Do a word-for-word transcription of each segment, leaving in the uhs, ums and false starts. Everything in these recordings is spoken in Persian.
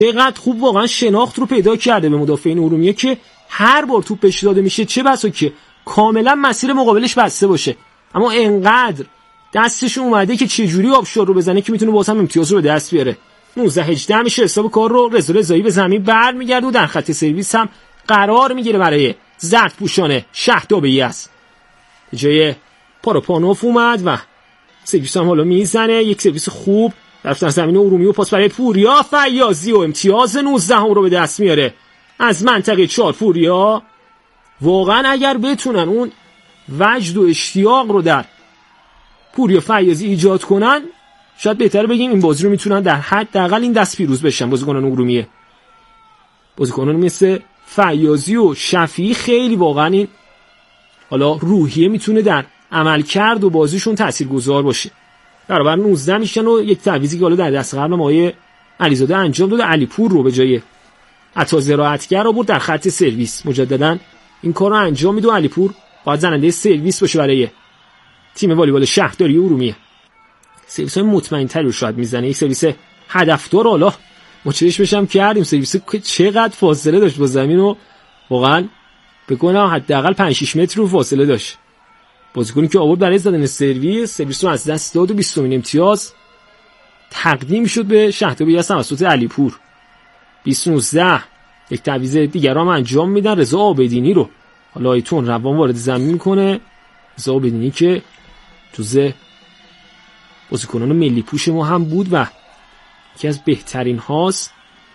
چقدر خوب واقعا شناخت رو پیدا کرده به مدافعین ارومیه که هر بار توپ بهش داده میشه چه بسا که کاملا مسیر مقابلش بسته باشه، اما انقدر دستش اومده که چه جوری آبشار رو بزنه که میتونه واسه هم امتیاز رو به دست بیاره. نوزده هجده میشه حساب کار رو. رضا رضایی به زمین برمیگرده و در خط سرویس هم قرار میگیره برای زرد پوشانه شهداب یزد. جای پاروپانوف اومد و سرویس هم حالا میزنه، یک سرویس خوب در زمین ارومیه و پاس برای پوریا فیاضی و امتیاز نوزده هم رو به دست میاره از منطقه چهار. پوریا واقعا اگر بتونن اون وجد و اشتیاق رو در پوریا فیاضی ایجاد کنن، شاید بهتره بگیم این بازی رو میتونن در حداقل این دست پیروز بشن. بازیکنان ارومیه، بازیکنان مثل فیاضی و شفیعی خیلی واقعا این حالا روحیه میتونه در عملکرد و بازیشون تاثیرگذار باشه. برابر نوزده میشن و یک تعویضی که حالا در دست قبل آقای علیزاده انجام داد، علیپور رو به جای عطا زراعتگر آورد در خط سرویس. مجددا این کار رو انجام میده و علیپور باید زننده سرویس باشه برای تیم والیبال شهرداری ارومیه. سرویس های مطمئن تری رو شاید میزنه، یک سرویس هدفدار. حالا ما چشم بشم کردیم سرویس که چقدر فاصله داشت با زمین و واقعا بگم حداقل پنج شش متر رو فاصله داشت. بازیکنی که آورد برای زدن سرویس سرویس رو از دست داد و بیستمین امتیاز تقدیم شد به شهداب یزد توسط علیپور. بیست نوزده یک تعویض دیگر هم انجام میدن. رضا عابدینی رو حالا ایتون روان وارد زمین میکنه. رضا عابدینی که جزء بازیکنان ملی پوش ما هم بود و یکی از بهترین هاست.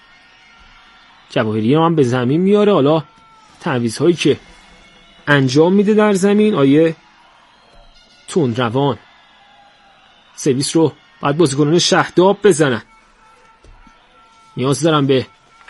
جواهری هم به زمین میاره. حالا تعویض هایی که انجام میده در زمین، آیه تون روان سرویس رو باید بازیکنان شهداب بزنن. نیاز دارم به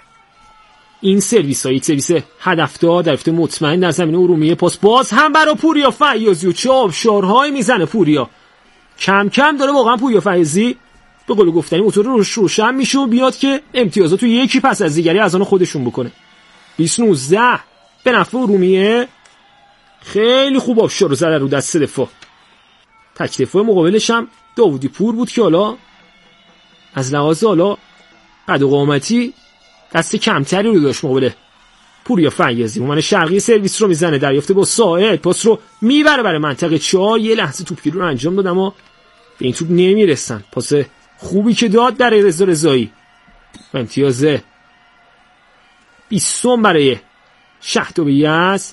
این سرویس ها، یک سرویس هدفدار در افت مطمئن در زمین ارومیه. پاس باز هم برای پوریا فیاضی و چه آبشارهایی میزنه پوریا. کم کم داره واقعا پوریا فیاضی به قول گفتنی موتور روش روشن میشه و بیاد که امتیازات رو یکی پس از دیگری از آن خودشون بکنه. بیست نوزده به نفع ارومیه. خیلی خوب آبشار رو زده رو دست دفاع. تک دفاع مقابلش هم داوودی پور بود که حالا از لحاظ حالا قد و قامتی دست کمتری رو داشت مقابل پوریا فیاضی. من شرقی سرویس رو میزنه، دریافته با ساعد، پاس رو میبره برای منطقه چهار. یه لحظه توپگیری رو انجام داد اما به این توپ نمیرسن. پاس خوبی که داد برای رضا رضایی و امتیاز بیستم برای شهداب یزد.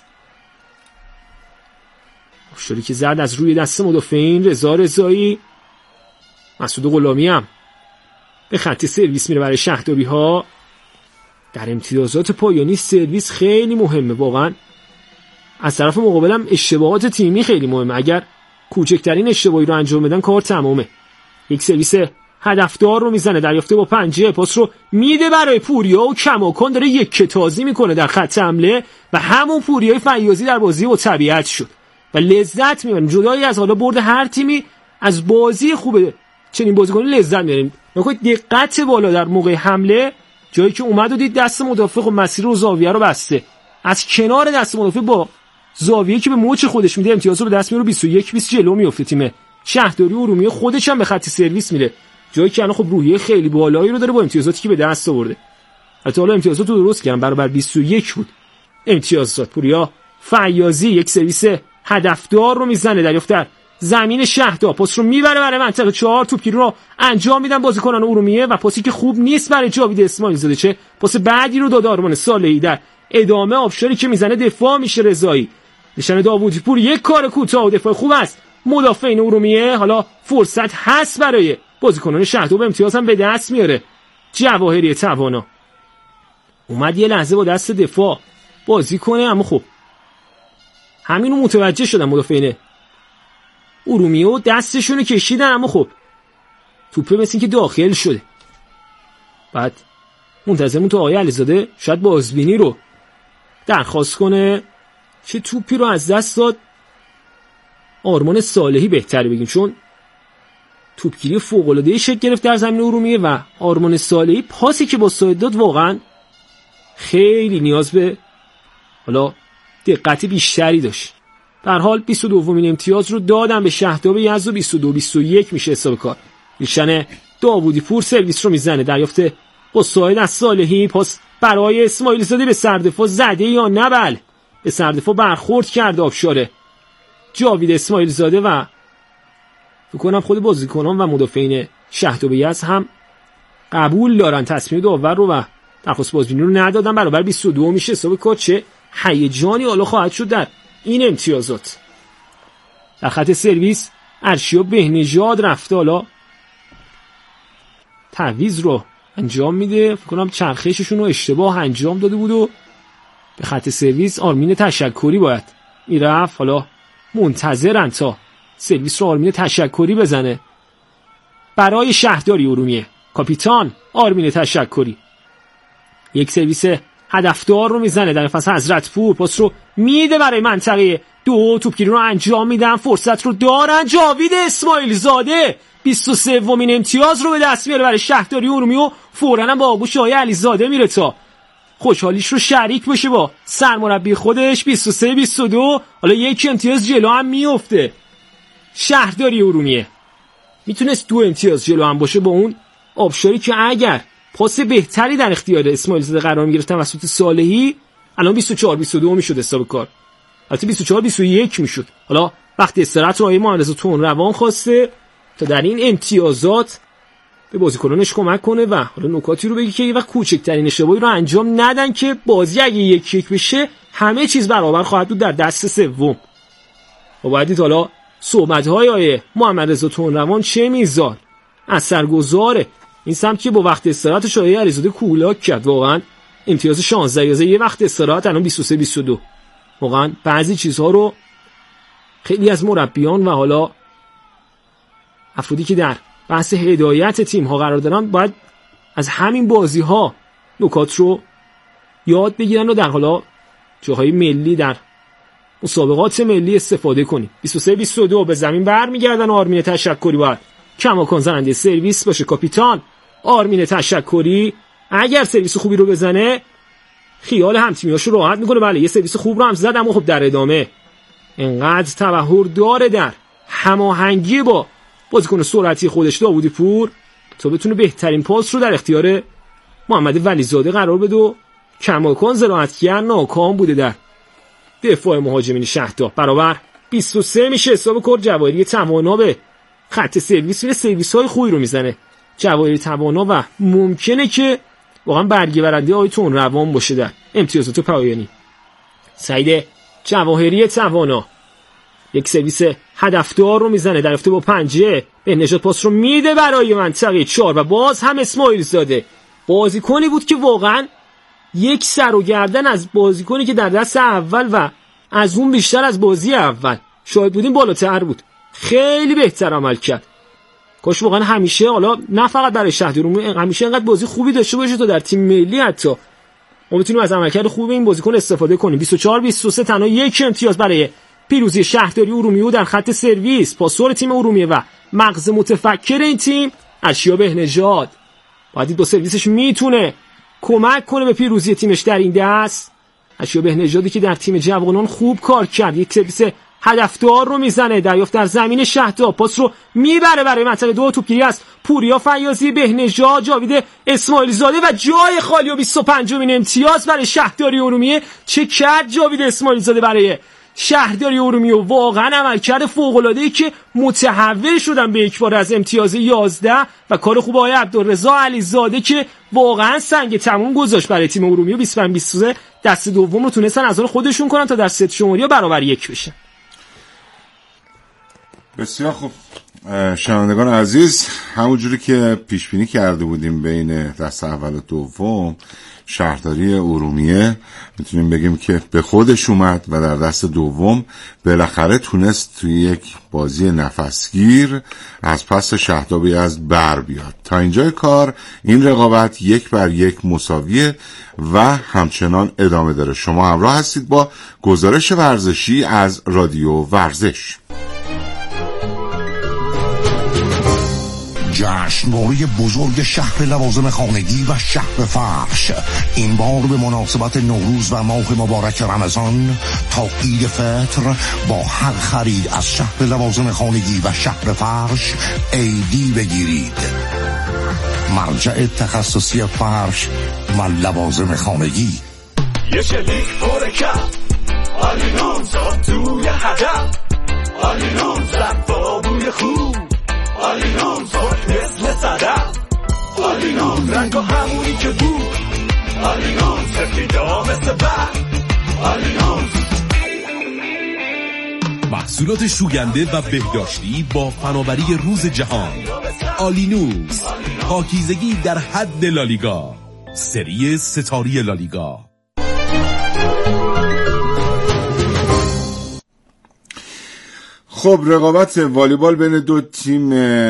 آبشاری که زد از روی دست مدافعین. رضا رضایی، مسعود غلامی هم به خط سرویس میره برای شهدابی ها. در امتیازات پایانی سرویس خیلی مهمه واقعا. از طرف مقابلم اشتباهات تیمی خیلی مهمه. اگر کوچکترین اشتباهی رو انجام بدن کار تمامه. یک سرویس هدفدار رو میزنه، دریافته با پنجه، پاس رو میده برای پوریا و کماکان داره یک کتازی میکنه در خط حمله و همون پوریای فیاضی در بازی با طبیعت شد و لذت میبریم. جدایی از حالا برد هر تیمی از بازی خوبه چنین بازیکن لذت میبریم. نکنید دقت بالا در موقع حمله، جایی که اومد و دید دست مدافع و مسیر و زاویه رو بسته، از کنار دست مدافع با زاویه که به مچ خودش میده امتیاز رو به دست میاره. بیست و یک بیست جلو میفته تیم شهرداری ارومیه. خودش هم به خط سرویس میره، جایی که الان خب روحیه خیلی بالایی رو داره با امتیازاتی که به دست آورده. حتی حالا امتیازات رو درست کردن، برابر بیست و یک بود امتیازات. پوریا فیاضی یک سرویس هدفدار رو میزنه، دریافت در زمین شهداب، پاس رو میبره برای منطقه چهار. توپگیری رو انجام میدن بازیکنان ارومیه و پاسی که خوب نیست برای جاوید اسماعیل زاده. چه پاس بعدی رو داد آرمان صالحی. در ادامه آبشاری که میزنه دفاع میشه رضایی. نشان داوودی پور یک کار کوتاه و دفاع خوب است مدافعین ارومیه. حالا فرصت هست برای بازیکنان شهداب، امتیاز هم به دست میاره. جواهری توانا اومد یه لحظه با دست دفاع بازی کنه، اما خب همینو متوجه شدن مدافعین ارومیه و دستشونو کشیدن، اما خب توپه مثل این که داخل شده. بعد منتظرمون تو آقای علیزاده شاید بازبینی رو درخواست کنه. چه توپی رو از دست داد آرمان صالحی بهتره بگیم، چون توپگیری فوق‌العاده‌ای شکل گرفت در زمین ارومیه و آرمان صالحی پاسی که با ساعد داد واقعا خیلی نیاز به حالا دقت بیشتری داشت. در حال بیست و دومین امتیاز رو دادن به شهداب یزد و بیست و دو بیست و یک میشه حساب کار. ایشان داوودی پور سرویس رو میزنه، دریافت با ساید از صالحی. پاس برای اسماعیل زاده به سردفاع زده یا نه؟ بله، به سردفاع برخورد کرد آبشاره. جاوید اسماعیل زاده و فکر کنم خود بازیکنان و مدافعین شهداب یزد هم قبول دارن تصمیم داور رو و درخواست بازبینی رو ندادن. برابر بیست و دو میشه حساب کار. چه هیجانی حالا خواهد شد در این امتیازات. در خط سرویس ارشیا بهنژاد رفته، حالا تعویض رو انجام میده. فکر کنم چرخششون رو اشتباه انجام داده بود و به خط سرویس آرمین تشکری باید میرفت. حالا منتظرن تا سرویس رو آرمین تشکری بزنه برای شهرداری ارومیه. کاپیتان آرمین تشکری یک سرویس هدفدار رو میزنه در فاز حضرتپور. پاس رو میده برای منطقه دو، توپگیری رو انجام میدن، فرصت رو دارن. جاوید اسماعیل زاده بیست و سومین امتیاز رو به دست میاره برای شهرداری ارومیه و فوراً هم با آغوش آقای علیزاده میره تا خوشحالیش رو شریک بشه با سرمربی خودش. بیست و سه بیست و دو. حالا یک امتیاز جلو هم میفته شهرداری ارومیه. میتونست دو امتیاز جلو هم باشه با اون آبشاری که اگر پاس بهتری در اختیار اسماعیل زاده قرار میگرفت توسط صالحی الان بیست و چهار بیست و دو میشد حساب کار. البته بیست و چهار بیست و یک میشد. حالا وقتی استراحت رو آقای معرض تون روان خواسته تا در این امتیازات به بازیکنانش کمک کنه و حالا نکاتی رو بگی که یه وقت کوچکترین اشتباهی رو انجام ندن که بازی اگه یک یک بشه همه چیز برابر خواهد بود در دست سوم. و باید حالا صحبت‌های آقای محمد رضا تونروان چه میزان اثرگذاره. این سمت که با وقت استراحتش آقای علیزاده کولاک کرد، واقعا امتیاز شانزده یازده یه وقت استراحت الان بیست و سه بیست و دو. واقعا بعضی چیزها رو خیلی از مربیان و حالا افرادی که در بحث هدایت تیم ها قرار دارن باید از همین بازی ها نکات رو یاد بگیرن و در حالا جاهای ملی در مسابقات ملی استفاده کنیم. بیست و سه بیست و دو به زمین برمیگردن. آرمین تشکری باید کماکان زننده سرویس باشه. کاپیتان آرمین تشکری اگر سرویس خوبی رو بزنه خیال همتیمیاشو راحت میکنه. بله یه سرویس خوب رو هم زد، اما خب در ادامه انقدر تبحر داره در هماهنگی با بازیکن سرعتی خودش داوودی پور تا بتونه بهترین پاس رو در اختیار محمد ولیزاده قرار بده و کماکان ظرافتگر ناکام بوده در دفاع مهاجمین شهردار. برابر بیست و سه میشه حساب کار. جواهری توانا به خط سرویس میره، سرویس های خوبی رو میزنه جواهری توانا و ممکنه که واقعا برگه برنده آقای تون روان باشه در امتیازات پایانی. سعید جواهری توانا یک سرویس هدفدار رو میزنه در افته با پنجه. به نجات پاس رو میده برای منطقه چهار و باز هم اسماعیل زاده بازیکنی بود که واقعا یک سر و گردن از بازیکنی که در دست اول و از اون بیشتر از بازی اول شاید بودیم بالاتر بود. خیلی بهتر عمل کرد. کاش واقعا همیشه، حالا نه فقط برای شهرداری، همیشه اینقدر بازی خوبی داشته باشه تا در تیم ملی حتی ما بتونیم از عملکرد خوب این بازیکن استفاده کنیم. بیست و چهار بیست و سه تنها یک امتیاز برای پیروزی شهرداری ارومیه در خط سرویس. پاسور تیم ارومیه و مغز متفکر این تیم ارشیا بهنژاد باید با سرویسش میتونه کمک کنه به پیروزی تیمش در این دست. ارشیا بهنژادی که در تیم جوانان خوب کار کرد، یک سرویس هدفدار رو میزنه، دریافت در زمین شهردار، پاس رو میبره برای منطقه دو. توپگیری است پوریا فیاضی، بهنژاد، جاوید اسماعیل زاده و جای خالی و بیست و پنجمین امتیاز برای شهرداری ارومیه. چه کرد جاوید اسماعیل زاده برای شهرداری ارومیه؟ واقعا عملکرد فوق‌العاده‌ای که متحول شدن به یک بار از امتیاز یازده و کار خوب آقای عبدالرضا علیزاده که واقعا سنگ تموم گذاشت برای تیم ارومیه. بیست و پنج بیست و سه دست دوم رو تونستن از آن خودشون کنن تا در ست شماری برابر یک بشه. بسیار خوب شنوندگان عزیز، همونجوری که پیش بینی کرده بودیم بین دست اول و دوم شهرداری ارومیه میتونیم بگیم که به خودش اومد و در دست دوم بالاخره تونست توی یک بازی نفسگیر از پس شهرداری یزد بر بیاد. تا اینجای کار این رقابت یک بر یک مساویه و همچنان ادامه داره. شما همراه هستید با گزارش ورزشی از رادیو ورزش. جشنواره بزرگ شهر لوازم خانگی و شهر فرش این بار به مناسبت نوروز و ماه مبارک رمضان تا عید فطر با هر خرید از شهر لوازم خانگی و شهر فرش ایدی بگیرید. مرجع تخصصی فرش و لوازم خانگی. یه شلیک پر کف آلینون زاد توی هدف آلینون زد با بوی خوب آلینون زاد مثل صدف آلینون رنگ و همونی که بود آلینون سفیدا مثل برد آلینون. محصولات شوینده و بهداشتی با فناوری روز جهان. آلینوز، پاکیزگی در حد لالیگا، سری ستاری لالیگا. خب رقابت والیبال بین دو تیم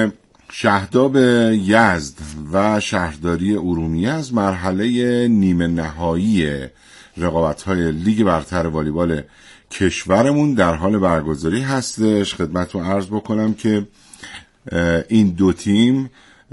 شهداب یزد و شهرداری ارومیه از مرحله نیمه نهایی رقابت‌های لیگ برتر والیبال کشورمون در حال برگزاری هستش. خدمتتون عرض بکنم که این دو تیم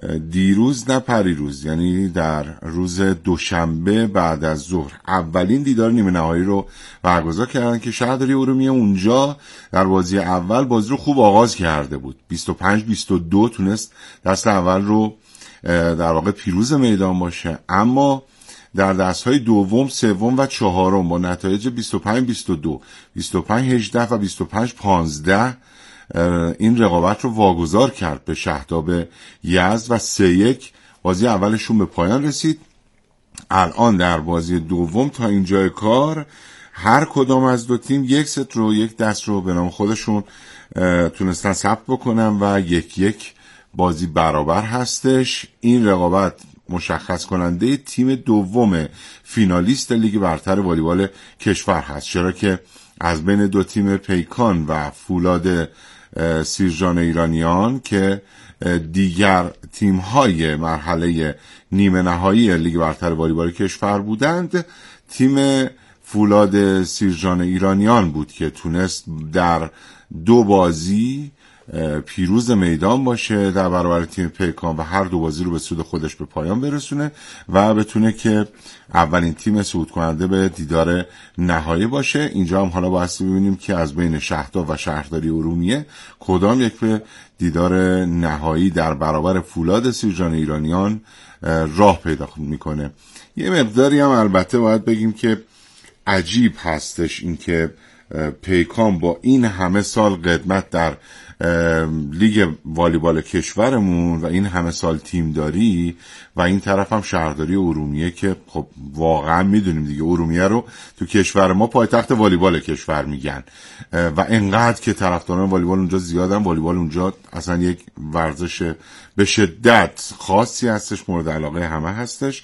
دیروز نه پریروز، یعنی در روز دوشنبه بعد از ظهر اولین دیدار نیمه نهایی رو برگزار کردن که شهرداری ارومیه اونجا در بازی اول بازی رو خوب آغاز کرده بود. بیست و پنج بیست و دو تونست دست اول رو در واقع پیروز میدان باشه، اما در دست‌های دوم، سوم و چهارم با نتایج بیست و پنج بیست و دو، بیست و پنج هجده و بیست و پنج پانزده این رقابت رو واگذار کرد به شهداب یزد و سه یک بازی اولشون به پایان رسید. الان در بازی دوم تا اینجای کار هر کدام از دو تیم یک ست رو یک دست رو به نام خودشون تونستن ثبت بکنن و یک یک بازی برابر هستش. این رقابت مشخص کننده تیم دوم فینالیست لیگ برتر والیبال کشور هست، چرا که از بین دو تیم پیکان و فولاد سیرجان ایرانیان که دیگر تیم‌های مرحله نیمه نهایی لیگ برتر والیبال کشور بودند، تیم فولاد سیرجان ایرانیان بود که تونست در دو بازی پیروز میدان باشه در برابر تیم پیکان و هر دو بازی رو به سود خودش به پایان برسونه و بتونه که اولین تیم صعود کننده به دیدار نهایی باشه. اینجا هم حالا بایستی ببینیم که از بین شهرداب و شهرداری ارومیه کدام یک به دیدار نهایی در برابر فولاد سیرجان ایرانیان راه پیدا میکنه. یه مقداری هم البته باید بگیم که عجیب هستش این که پیکان با این همه سال قدمت در لیگ والیبال کشورمون و این همه سال تیم داری و این طرف هم شهرداری ارومیه که خب واقعا میدونیم دیگه ارومیه رو تو کشور ما پایتخت والیبال کشور میگن و انقدر که طرفداران والیبال اونجا زیادن. والیبال اونجا اصلا یک ورزش به شدت خاصی هستش، مورد علاقه همه هستش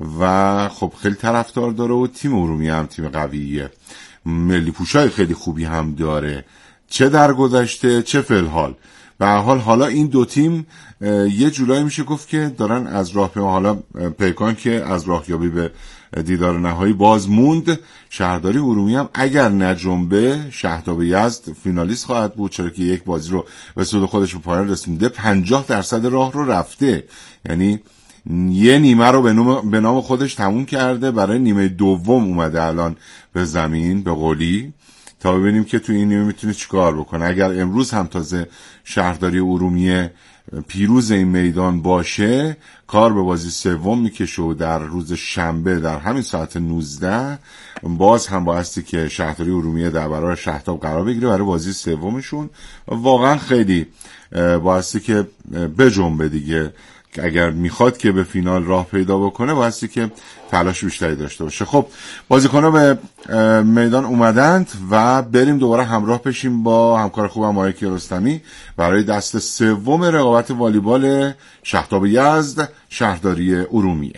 و خب خیلی طرفدار داره و تیم ارومیه هم تیم قویه، ملی پوشای خیلی خوبی هم داره، چه در گذشته چه فعل حال. به هر حال حالا این دو تیم یه جورایی میشه گفت که دارن از راه پیما، حالا پیکان که از راهیابی به دیدار نهایی باز موند، شهرداری ارومیه هم اگر نجنبه شهداب یزد فینالیست خواهد بود، چرا که یک بازی رو به سود خودش به پایان رسونده، پنجاه درصد راه رو رفته، یعنی یه نیمه رو به نام خودش تموم کرده، برای نیمه دوم اومده الان به زمین به قولی تا ببینیم که تو این نیمه میتونه چیکار بکنه. اگر امروز هم تازه شهرداری ارومیه پیروز این میدان باشه، کار به بازی سوم میکشه و در روز شنبه در همین ساعت نوزده باز هم بایستی که شهرداری ارومیه در برابر شهداب قرار بگیره برای بازی سومشون. واقعا خیلی بایستی که بجنبه دیگه، اگر میخواد که به فینال راه پیدا بکنه بایستی که تلاش بیشتری داشته باشه. خب بازیکن‌ها به میدان اومدند و بریم دوباره همراه بشیم با همکار خوبم آقای کیارستمی برای دست سوم رقابت والیبال شهداب یزد شهرداری ارومیه.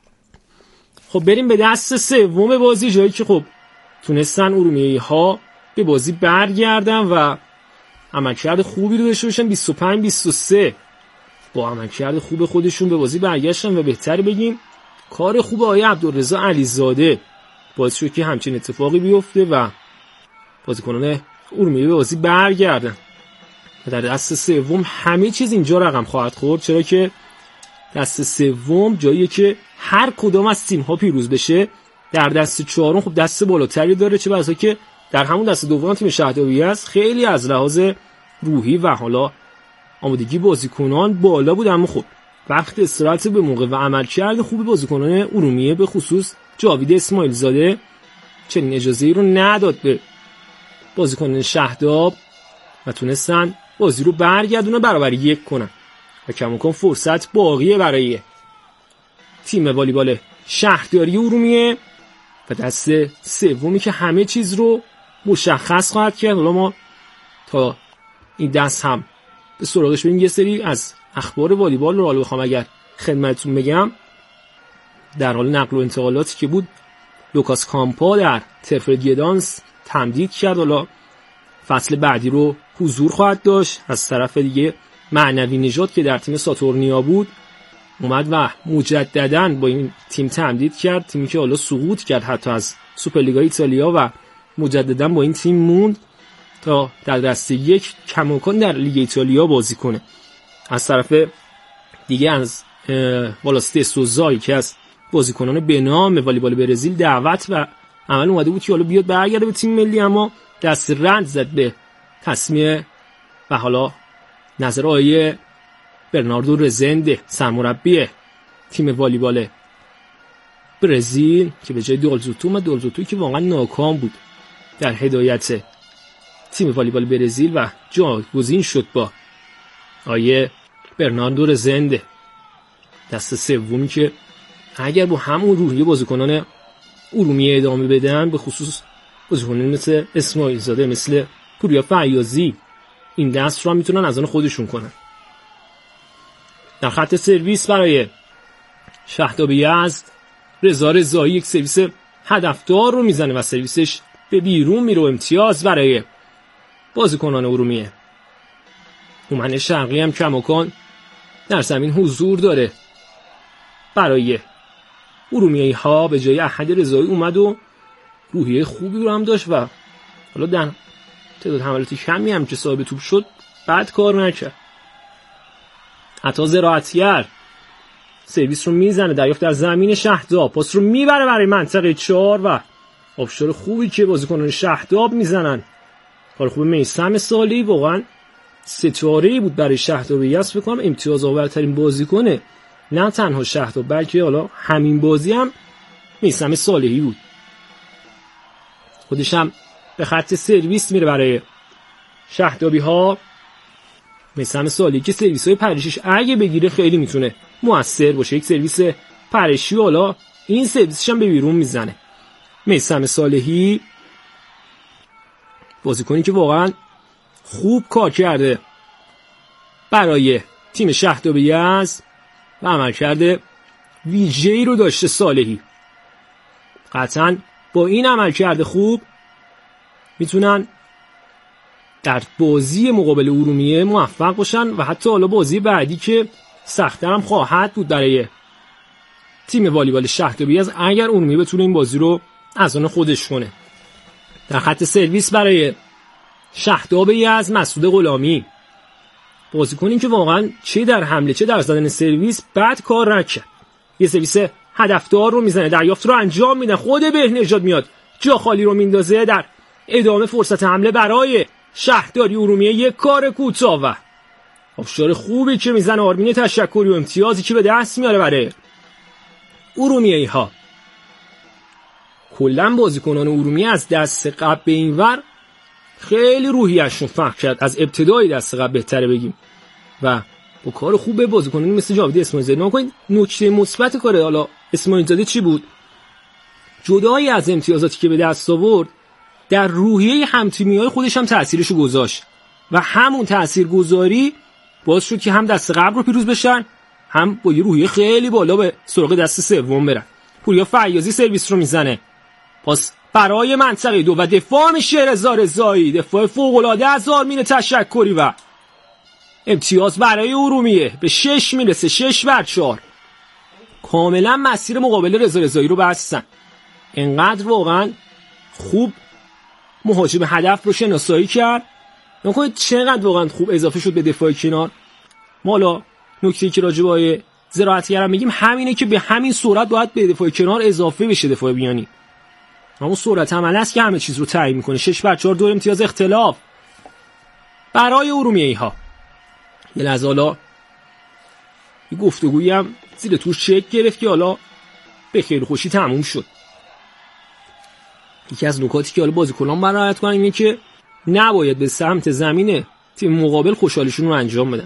خب بریم به دست سوم بازی، جایی که خب تونستن ارومیه‌ای ها به بازی برگردن و عملکرد خوبی رو داشته باشن. بیست و پنج بیست و سه با عملکرد خوب خودشون به بازی برگشتن و بهتر بگیم کار خوب آقای عبدالرضا علیزاده باعث شد که همچین اتفاقی بیفته و بازیکنان ارومیه به بازی برگردن و در دست سوم همه چیز اینجا رقم خواهد خورد، چرا که دست سوم جاییه که هر کدام از تیم‌ها پیروز بشه. در دست چهارم خب دست بالاتری داره، چه بسا که در همون دست دوم تیم شهدابی است خیلی از لحاظ روحی و حالا آمادگی بازیکنان بالا بود، اما خب وقت استراحت به موقع و عملکرد خوب بازیکنان ارومیه به خصوص جاوید اسماعیل زاده چنین اجازه‌ای رو نداد به بازیکنان شهداب و تونستن بازی رو برگردونه برابر یک کنن و کماکان فرصت باقیه برای تیم والیبال شهرداری ارومیه و دست سومی که همه چیز رو مشخص خواهد کرد. حالا ما تا این دست هم به سراغش بریم. یه سری از اخبار والیبال رو حالا بخوام اگر خدمتتون بگم، در حال نقل و انتقالاتی که بود، لوکاس کامپا در ترفرد گدانس تمدید کرد، حالا فصل بعدی رو حضور خواهد داشت. از طرف دیگه معنوی نژاد که در تیم ساتورنیا بود اومد و مجدداً با این تیم تمدید کرد، تیمی که حالا سقوط کرد حتی از سوپرلیگ ایتالیا و مجدداً با این تیم موند تا در دسته یک کماکان در لیگ ایتالیا بازی کنه. از طرف دیگه از والاسته سوزایی که از بازیکنان به نام والیبال برزیل دعوت و عمل اومده بود که حالا بیاد برگرده به تیم ملی، اما دست رد زد به تصمیم و حالا نظر آقای برناردو رزنده سرمربی تیم والیبال برزیل که به جای دولزوتو و دولزوتو که واقعا ناکام بود در هدایت تیم والیبال برزیل و جایگزین شد با آقای برناردو رزنده، دست سومی که اگر با همون روحیه بازیکنان ارومیه ادامه بدن، به خصوص بازیکنان مثل اسماعیل زاده، مثل پوریا فیاضی، این دست رو میتونن از آن خودشون کنن. در خط سرویس برای شهداب یزد رضا رضایی یک سرویس هدفدار رو میزنه و سرویسش به بیرون میره. امتیاز برای بازیکنان ارومیه. هومن شرقی هم کماکان در زمین حضور داره برای ارومیه‌ای ها. به جای احد رضایی اومد و روحیه خوبی رو هم داشت و حالا در تعداد حملاتی کمی هم که صاحب توپ شد بد کار نکرد. عطا زراعتگر سرویس رو میزنه، دریافت در زمین شهداب، پاس رو میبره برای منطقه چهار و آبشار خوبی که بازیکنان شهداب میزنن. کار خوب میثم صالحی، واقعا ستاره‌ای بود برای شهداب یزد. فکر کنم امتیاز آورترین بازیکن نه تنها شهداب بلکه حالا همین بازی هم میثم صالحی بود. خودش هم به خط سرویس میره برای شهدابی ها. میثم صالحی که سرویس های پرشش اگه بگیره خیلی میتونه مؤثر باشه. یک سرویس پرشی حالا این سرویسش هم به بیرون میزنه. میثم صالحی بازیکنی که واقعا خوب کار کرده برای تیم شهداب یزد و عملکرد ویژه‌ای رو داشته. صالحی قطعاً با این عملکرد خوب میتونن در بازی مقابل ارومیه موفق باشن و حتی حالا بازی بعدی که سخت‌تر هم خواهد بود برای تیم والیبال شهداب یزد اگر ارومیه بتونه این بازی رو از آن خودش کنه. در خط سرویس برای شهداب یزد مسعود غلامی، بازیکنی که واقعا چه در حمله چه در زدن سرویس بد کار نکرد. یه سرویس هدفدار رو میزنه، دریافت رو انجام میده، خود بهنژاد میاد جا خالی رو میندازه. در ادامه فرصت حمله برای شهرداری ارومیه، یک کار کوتاه و آبشار خوبی که میزنه آرمین تشکری و امتیازی که به دست میاره برای ارومیه‌ای ها. کلا بازیکنان ارومیه از دست قبل به اینور خیلی روحیه‌شون فرق کرد، از ابتدای دست قبل بهتره بگیم و با کار خوب بازیکنانی مثل جاوید اسماعیل زاده. نکنید نکته مثبت کاره حالا اسماعیل زاده چی بود؟ جدای از امتیازاتی که به دست آورد، در روحیه همتیمی‌های خودش هم تأثیرشو گذاشت و همون تاثیرگذاری باعث شد که هم دست قبل رو پیروز بشن، هم با یه روحیه خیلی بالا به سراغ دست سوم برن. پوریا فیاضی سرویس رو میزنه، پاس برای منطقه دو و دفاع میشه رضا رضایی، دفاع فوق‌العاده از آرمین تشکری و امتیاز برای ارومیه به شش میرسه. شش بر چهار کاملا مسیر مقابل رضا رضایی رو بستن. اینقدر واقعا خوب مهاجم هدف رو شناسایی کرد. نکنید چقدر واقعا خوب اضافه شد به دفاع کنار. ما حالا نکته‌ای که راجع به زراعتگر میگیم همینه که به همین سرعت باید به دفاع کنار اضافه بشه دفاع بیانی. همون سرعت عمل است که همه چیز رو تعیین میکنه. شش بر چهار دو امتیاز اختلاف برای ارومیه‌ای ها. یه لحظه حالا یه گفتگویی هم زیر تور چک گرفت که حالا به خیر خوشی تموم شد. یکی از نکاتی که حالا بازیکنان باید رعایت کنن اینه که نباید به سمت زمین تیم مقابل خوشحالیشون رو انجام بدن.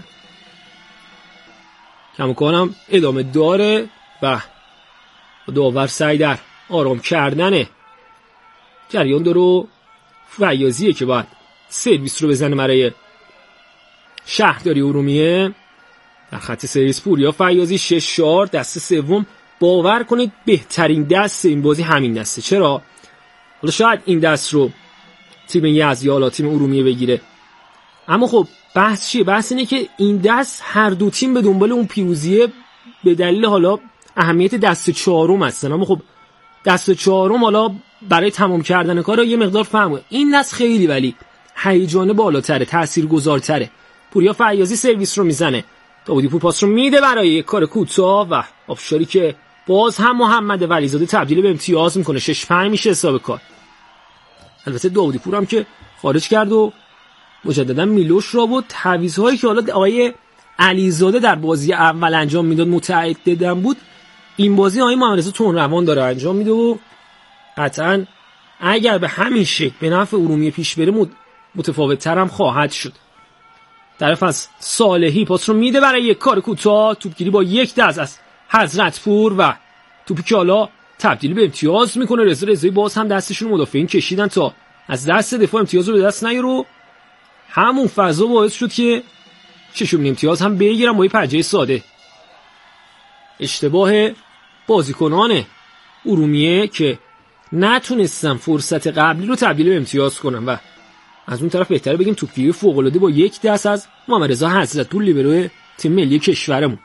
کماکانم ادامه داره و داور سعی در آرام کردن جریان دارو فیاضیه که باید سرویس رو بزنه برای شهرداری ارومیه. در خط سرویس پوریا فیاضی شش چهار. دست سوم باور کنید بهترین دست این بازی همین دسته. چرا؟ حالا شاید این دست رو تیم یزد یا حالا تیم ارومیه بگیره، اما خب بحث چیه؟ بحث اینه که این دست هر دو تیم به دنبال اون پیروزیه به دلیل حالا اهمیت دست چهارم هستن، اما خب دست چهارم حالا برای تمام کردن کار یه مقدار فهمه. این دست خیلی ولی هیجان بالاتره، تاثیرگذارتره. پوریا فیاضی سرویس رو میزنه، داوودی پور پاس رو میده برای یک کار کوتاه و آبشاری که باز هم محمد ولیزاده تبدیل به امتیاز میکنه. شش پنج میشه حساب کار. البته داوودی پور هم که خارج کرد و مجددا میلوش را بود. تعویض‌هایی که حالا آقای علیزاده در بازی اول انجام میداد متعددن بود، این بازی آقای محمد رضا تونروان داره انجام میده و قطعا اگر به همین شکل به نفع ارومیه پیش بره متفاوت‌تر هم خواهد شد. طرف از صالحی پاس رو میده برای یک کار کوتاه، توپگیری با یک دست از حضرت پور و توپی که حالا تبدیل به امتیاز میکنه. رضا رضایی باز هم دستشون مدافعین کشیدن تا از دست دفاع امتیاز رو به دست نیارو. همون فضا باعث شد که ششم امتیاز هم بگیرن با یه پنجه ساده. اشتباه بازیکنان ارومیه که نتونستن فرصت قبلی رو تبدیل به امتیاز کنن و از اون طرف بهتره بگیم توپگیری فوق‌العاده با یک دست از محمد رضا حضرت‌پور لیبرو تیم ملی کشورمون.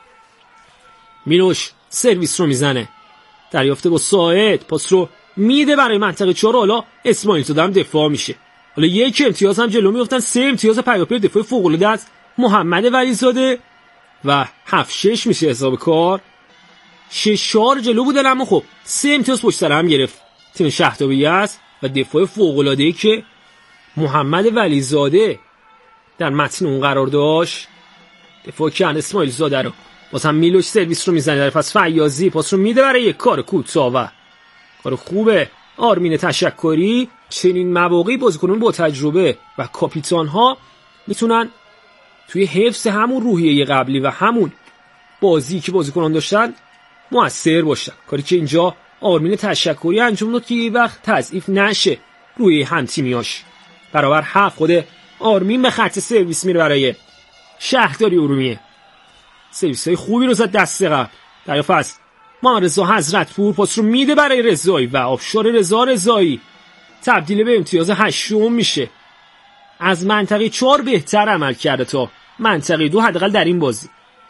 میلوش سرویس رو میزنه، دریافته با ساعد، پاس رو میده برای منطقه چهار. حالا اسماعیل زاده هم دفاع میشه. حالا یک امتیاز هم جلو میافتن، سه امتیاز پیاپی دفاع فوق‌العاده از محمد ولیزاده و هفت شش میشه حساب کار. شش چهار جلو بودن اما خب سه امتیاز پشت سر هم گرفت تیم شهرداری است و دفاع فوق‌العاده‌ای که محمد ولیزاده در متن اون قرار داشت دفاع کردن اسماعیل زاده رو. باز هم میلوش سرویس رو میزنه، در پس فیاضی پاس رو میده برای یک کار کوتاه و کار خوبه. آرمین تشکری. چنین مواقعی بازیکنان با تجربه و کاپیتان ها میتونن توی حفظ همون روحیه قبلی و همون بازی که بازیکنان داشتن موثر باشن، کاری که اینجا آرمین تشکری انجام داد که یه وقت تضعیف نشه روی هم تیمیاش. برابر هفت خود آرمین به خط سرویس میره برای شهرداری ارومیه. سرویس های خوبی رو زد دست قبل. در فصل محمد رضا حضرت‌پور پاس رو میده برای رضایی و آبشار رضا رضایی تبدیل به امتیاز هشتم میشه. از منطقه چهار بهتر عمل کرده تا منطقه دو حداقل در این بازی.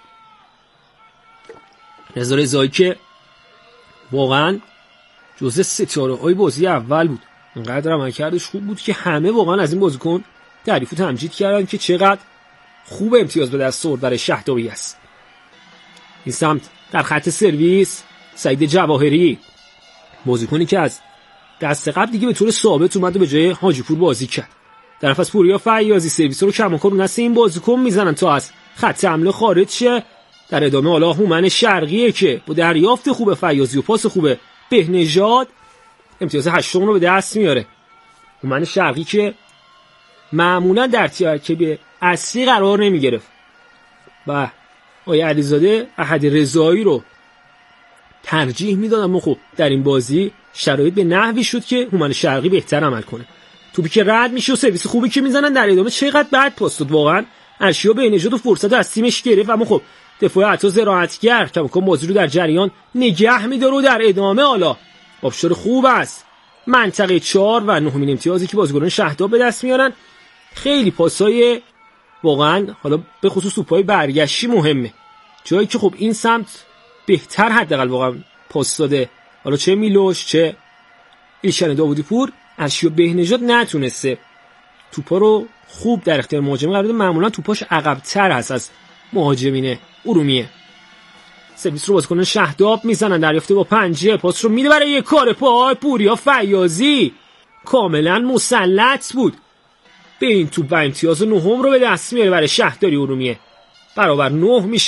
رضا رضایی که واقعا جزء ستاره های بازی اول بود، اینقدر عملکردش خوب بود که همه واقعا از این بازیکن تعریف و تمجید کردن که چقدر خوب امتیاز به دست آورد برای شهرداری است. این سمت در خط سرویس سعید جواهری، بازیکنی که از دست قبل دیگه به طور ثابت اومد و به جای حاجی پور بازی کرد. در پس پوریا فیاضی سرویس رو کماکان رو دست این بازیکن میزنن تا از خط حمله خارج شه. در ادامه حالا هومن شرقیه که با دریافت خوب فیاضی و پاس خوب بهنژاد امتیاز هشتم رو به دست میاره. هومن شرقی که معمولا در ترکیب اصلی قرار نمیگرفت و آقای علیزاده احد رضایی رو ترجیح میداد، اما خب در این بازی شرایط به نحوی شد که هومن شرقی بهتر عمل کنه. توپی که رد میشه و سرویس خوبی که میزنن در ادامه چقدر بد پاس داد. واقعا ارشیا بهنژاد و فرصت از تیمش گرفت، اما خب دفاع عطا زراعتگر که ممکن بازی رو در جریان نگه میداره و در ادامه حالا آبشار خوب است منطقه چهار و نهمین امتیازی که بازیکنان شهردار به دست میارن. خیلی پاسای واقعا حالا به خصوص توپای برگشتی مهمه، جایی که خب این سمت بهتر حداقل واقعا پاس داده، حالا چه میلوش چه ایشان داوودی پور. ارشیا بهنژاد نتونسته توپا رو خوب در اختیار مهاجم قرار بده، معمولا توپاش عقب‌تر هست از مهاجمین ارومیه. سرویس رو بازیکنان شهداب میزنن، دریافته با پنجه، پاس رو میده برای یک کار پای پوریا فیاضی، کاملا مسلط بود به این توپ و امتیاز نهم رو به دست میاره برای شهرداری ارومیه. برابر نه میشن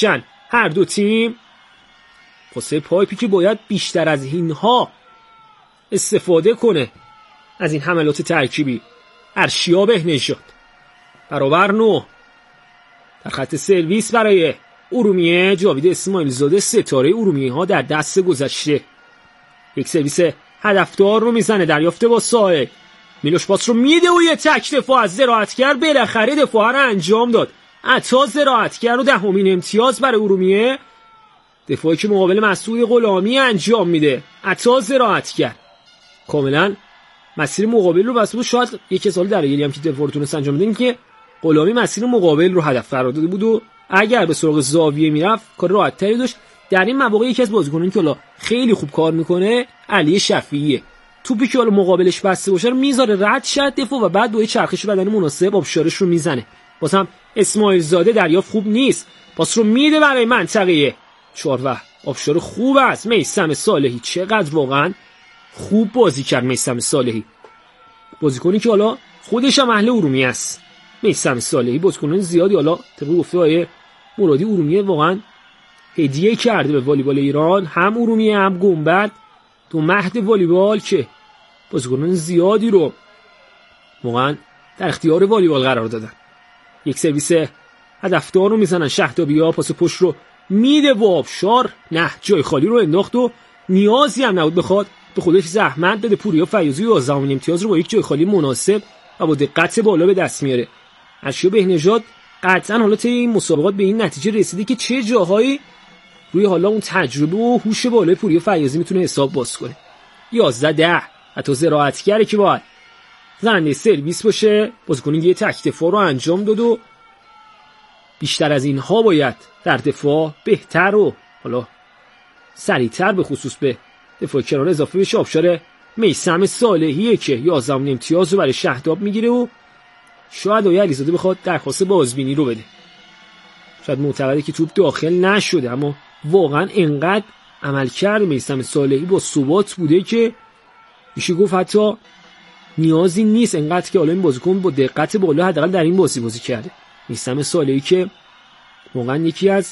هر دو تیم پاسه پایپی که باید بیشتر از اینها استفاده کنه از این حملات ترکیبی. ارشیا بهنژاد برابر نو در خط سرویس برای ارومیه. جاوید اسماعیل زاده ستاره ارومیه ها در دست گذشته یک سرویس هدفدار رو میزنه. دریافته با ساحل، میلوش پاس رو میده و یه تک دفاع از زراعتگر. بالاخره دفاع رو انجام داد. عطا زراعتگر رو دهمین امتیاز برای ارومیه. دفاعی که مقابل مسعود غلامی انجام میده. عطا زراعتگر کاملا مسیر مقابل رو بس بود. شاید یک سال در ایلی هم که دفاع رو تونست انجام بده، این که غلامی مسیر مقابل رو هدف قرار داده بود و اگر به سراغ زاویه میرفت کار راحت تری داشت. در این مواقع یکی از بازیکنانی که حالا خیلی خوب کار میکنه علی شفیعیه. توپی که حالا مقابلش بسته باشه رو میذاره رد شد دفاع و بعد با یه چرخش بدنی مناسب آبشارش رو میزنه. بازم اسماعیل زاده دریافت خوب نیست، پاس رو میده برای منطقه چهار و آبشار خوب است. میثم صالحی چقدر واقعا خوب بازی کرد. میثم صالحی بازیکنی که حالا خودش هم اهل ارومیه است. میثم صالحی بازیکنان زیادی حالا طبق گفته های مرادی ارومیه واقعا هدیه کرده به والیبال ایران، هم ارومیه هم گنبد، تو مهد والیبال که بازیکنان زیادی رو واقعا در اختیار والیبال قرار دادن. یک سرویس هدفدار رو میزنن شهدابی‌ها. پاس پشت رو میده و آبشار نه جای خالی رو انداخت و نیازی هم نبود بخواد به خودش زحمت بده. پوریا فیاضی یازدهمین امتیاز رو با یک جای خالی مناسب و با دقت بالا به دست میاره. ارشیا بهنژاد قطعا حالا طی این مسابقات به این نتیجه رسیده که چه جاهایی روی حالا اون تجربه و هوش بالای پوریا فیاضی میتونه حساب باز کنه. یازده ده حتی زراعتگره که باید زنده سرویس باشه. بازیکن یه تک دفاع رو انجام داد و بیشتر از اینها باید در دفاع بهتر و حالا سریعتر به خصوص به دفاع کنار اضافه بشه. آبشار میثم صالحیه که یازدهمین امتیاز رو برای شهداب میگیره و شاید آقای علیزاده بخواد درخواست بازبینی رو بده. شاید معتقده که توپ داخل نشده، اما واقعا انقدر عملکرد میثم صالحی با ثبات بوده که میشه گفت حتی نیازی نیست انقدر که حالا این بازیکن با دقت بالا حداقل در این بازی بازی کرده. میثم صالحی که واقعا یکی از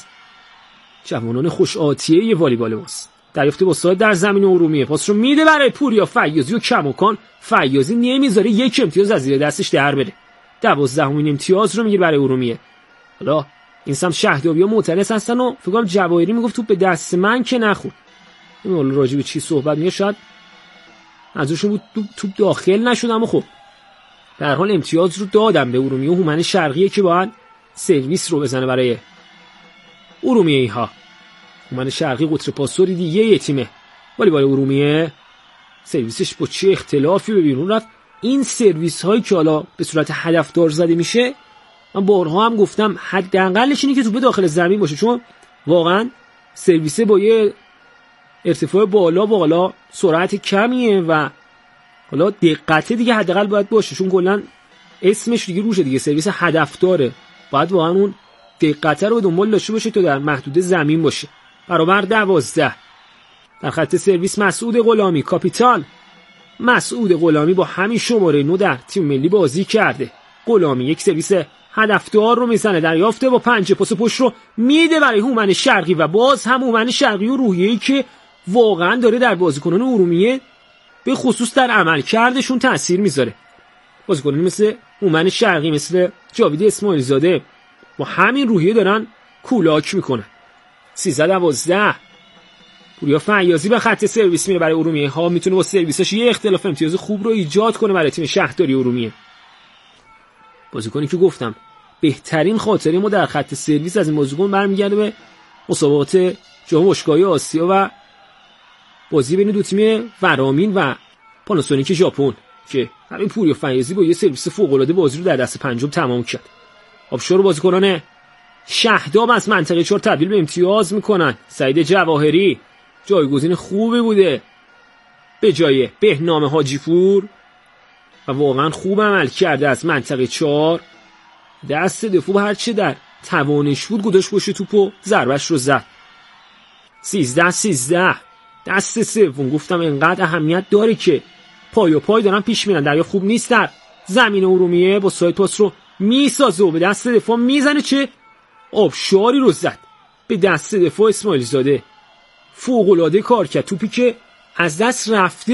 جوانان خوش آتیه والیبال ماست. دریافته با ساعت در زمین ارومیه. پاس رو میده برای پوریا فیاضی و کماکان فیاضی نمیذاره یک امتیاز از زیر دستش در بره. دوازدهمین امتیاز رو میگیره برای ارومیه. حالا این سم شهدابی‌ها معترض هستن و فکر کنم جواهری میگفت توپ به دست من که نخورد. نمیدونم راجع به چی صحبت میشه، شاید ازشون بود توپ داخل نشد، اما خب در حال امتیاز رو دادم به ارومیه و هومن شرقیه که باید سرویس رو بزنه برای ارومیه ها. هومن شرقی قطر پاسوری دیگه یه تیمه والیبال ارومیه. سرویسش با چه اختلافی به بیرون رفت. این سرویس هایی که حالا به صورت هدفدار زده میشه، من بارها هم گفتم حداقلش اینه که توپ داخل زمین باشه، چون واقعا سرویس با یه ارتفاع بالا با حالا سرعت کمیه و حالا دقت دیگه حداقل باید باشه، چون کلا اسمش دیگه روشه دیگه، سرویس هدفداره، باید واقعا اون دقت رو به دنبال داشته باشه تا در محدوده زمین باشه. برابر دوازده در خط سرویس مسعود غلامی، کاپیتان مسعود غلامی با همین شماره نو در تیم ملی بازی کرده. غلامی یک سرویس هدفدار رو میزنه، دریافته با پنجه، پاس پشت رو میده برای هومن شرقی و باز هم هومن شرقی و روحیه‌ای که واقعا داره در بازیکنان ارومیه به خصوص در عملکردشون تأثیر میذاره. بازیکنانی مثل هومن شرقی، مثل جاوید اسماعیل زاده با همین روحیه دارن کولاک میکنن. سیزده دوازده پوریا فیاضی به خط سرویس میره برای ارومیه ها، میتونه با سرویسش یه اختلاف امتیاز خوب رو ایجاد کنه برای تیم شهرداری ارومیه. بازیکنی که گفتم بهترین خاطره ما در خط سرویس از این بازیکن برمیگرده به مسابقات جام باشگاهی آسیا و بازی بین دو تیم ورامین و پاناسونیک ژاپن که همین پوریا فیاضی با یه سرویس فوق العاده بازی رو در دست پنجم تمام کرد. آبشار بازیکنان شهداب از منطقه چهار تبدیل به امتیاز میکنن. سعید جواهری جایگزین خوبی بوده به جای بهنام حاجیپور و واقعا خوب عمل کرده از منطقه چهار. دست دفوع هرچه در توانش بود گذاشت پشت توپ و ضربش رو زد. سیزده سیزده دست سوم گفتم انقدر اهمیت داره که پای و پای دارن پیش میرن. دریا خوب نیست در زمین ارومیه، با سایت پاس رو میسازه و به دست دفاع میزنه، چه آبشاری رو زد. به دست دفاع اسماعیل زاده. فوق‌العاده کار کرد، توپی که از دست رفته